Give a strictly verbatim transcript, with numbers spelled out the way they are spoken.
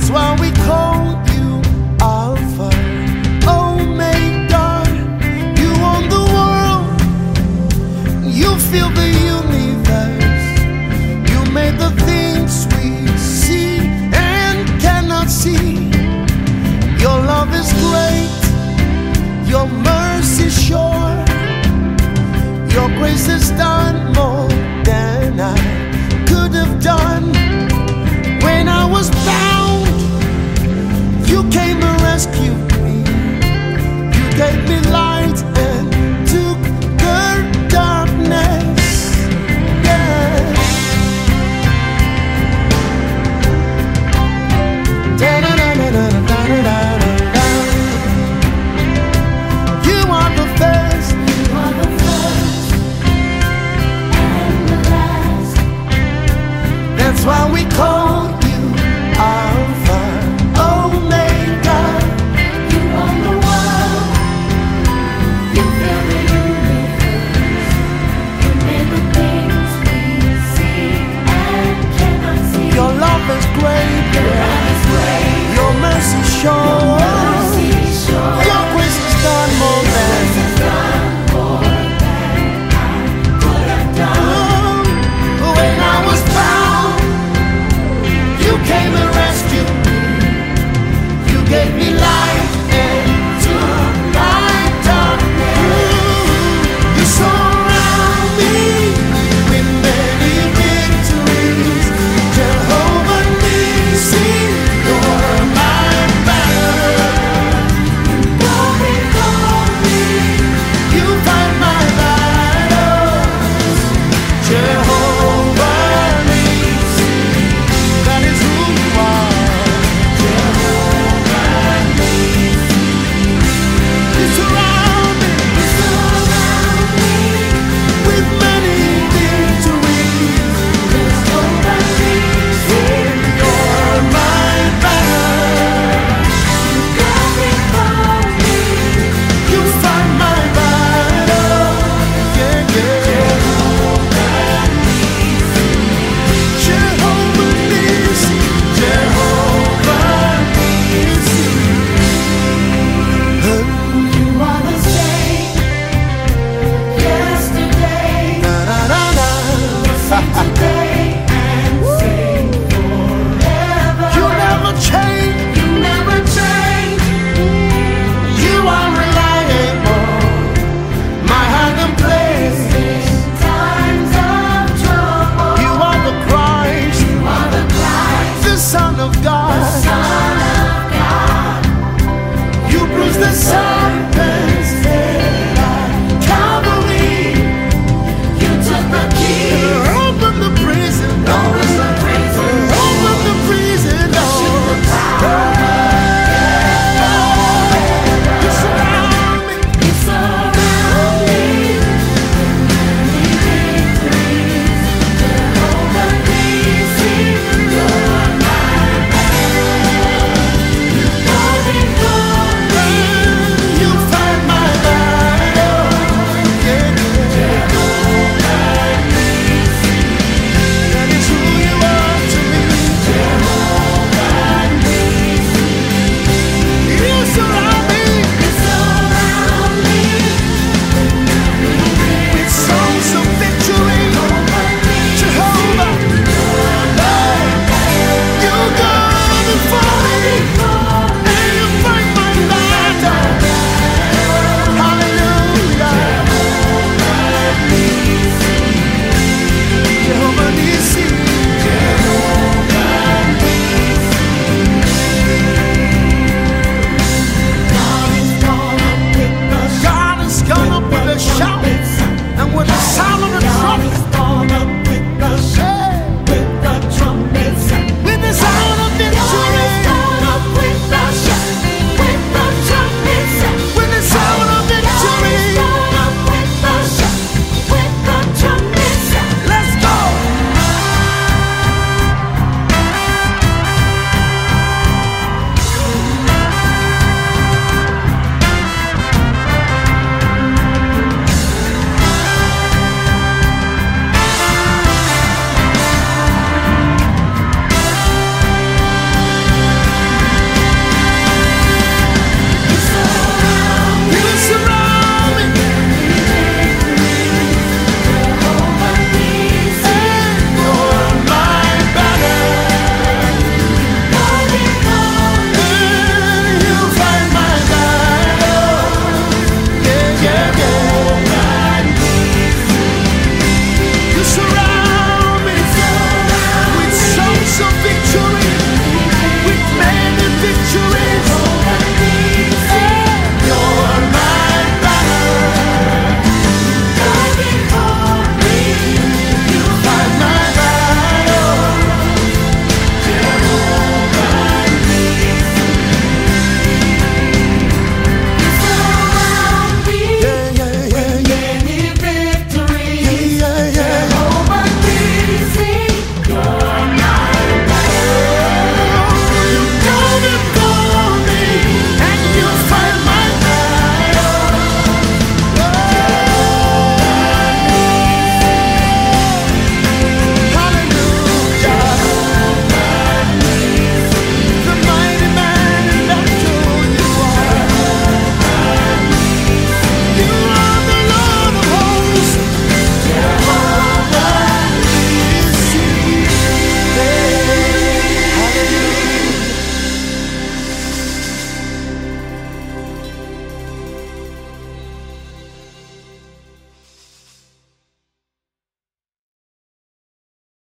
why we call you Alpha, Omega. You own the world, you fill the universe. You made the things we see and cannot see. Your love is great, your mercy sure. Your grace has done more than I could have done. When I was bound, you came and rescued me. You gave me light and took the darkness. Yeah. Da da da da da da da da da. You are the first, you are the first and the last. That's why we call you Alpha, Omega. You own the world, you fill the universe. You made the things we see and cannot see. Your love is great, your love is great. Your mercy sure, your mercy sure. Your grace has done more than I could have done. When I was bound, you came and rescued me. You gave me life and took my darkness. You surround me with many victories. Jehovah Nissi, you're my banner. You go before me, you fight my battles. Jehovah Nissi, that is who you are. Jehovah Nissi. You surround me, you surround me with many victories. Jehovah Nissi, you're my banner. You go before me, you fight my battle. Yeah, yeah. Jehovah Nissi, Jehovah Nissi. You are the same yesterday, da, da, da, da. The same today and same forever. You never change, you never change. You are reliable, my hiding place in times of trouble. You are the Christ, you are the Christ, the Son of God, the Son of God. You bruise the sun.